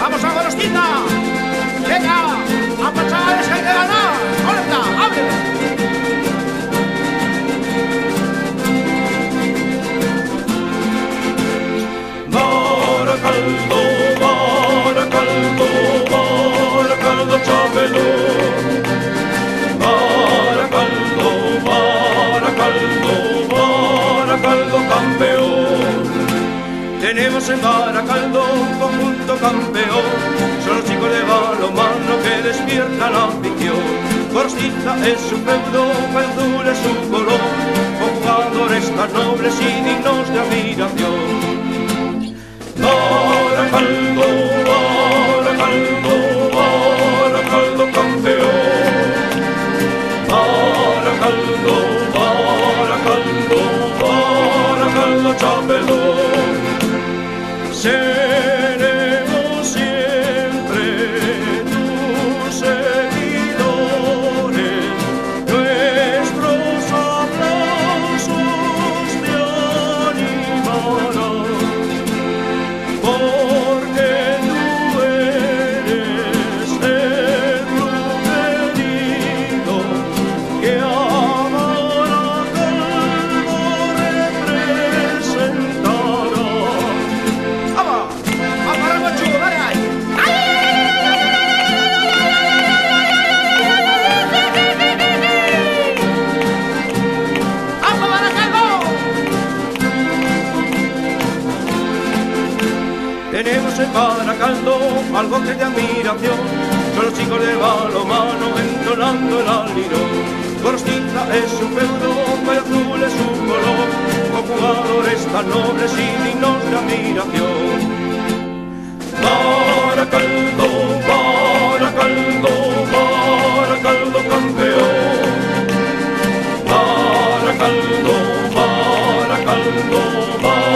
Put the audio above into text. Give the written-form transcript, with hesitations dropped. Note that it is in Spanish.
¡Vamos a Gorostita! ¡Venga! ¡Vamos, chavales, que hay que ganar! ¡Corta! ¡Abre! Baracaldo, Baracaldo, Baracaldo Chapelón. Baracaldo, Baracaldo, Baracaldo campeón. Tenemos en Baracaldo un conjunto campeón. Son los chicos de balonmano que despiertan la afición. Gorostita es su feudo, azul es su color, con jugadores tan nobles y dignos de admiración. Baracaldo, Baracaldo, Baracaldo campeón. Baracaldo, Baracaldo, Baracaldo chapelón. Seremos siempre tus seguidores, nuestros aplausos te animarán. Porque tú eres el preferido que a Baracaldo representará. ¡Vamos! ¡Vamos, Ramonchu! ¡Dale ahí! ¡Vamos, Baracaldo! Tenemos en Baracaldo algo que es de admiración. Son los chicos de balonmano entonando el alirón. Gorostita es su feudo, el azul es su color, con jugadores tan nobles y dignos de admiración. Baracaldo, Baracaldo, Baracaldo campeón. Baracaldo, Baracaldo, Baracaldo.